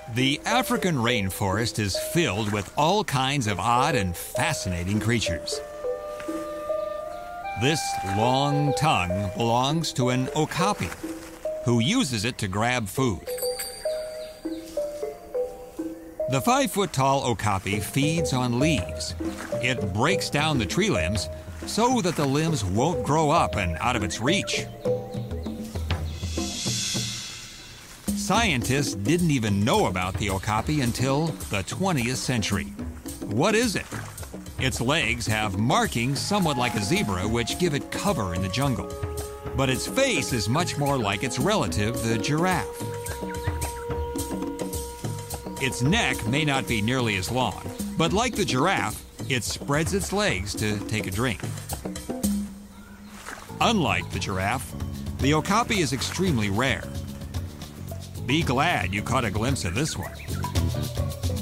The African rainforest is filled with all kinds of odd and fascinating creatures. This long tongue belongs to an okapi, who uses it to grab food. The 5-foot-tall okapi feeds on leaves. It breaks down the tree limbs so that the limbs won't grow up and out of its reach. Scientists didn't even know about the okapi until the 20th century. What is it? Its legs have markings somewhat like a zebra, which give it cover in the jungle. But its face is much more like its relative, the giraffe. Its neck may not be nearly as long, but like the giraffe, it spreads its legs to take a drink. Unlike the giraffe, the okapi is extremely rare. Be glad you caught a glimpse of this one.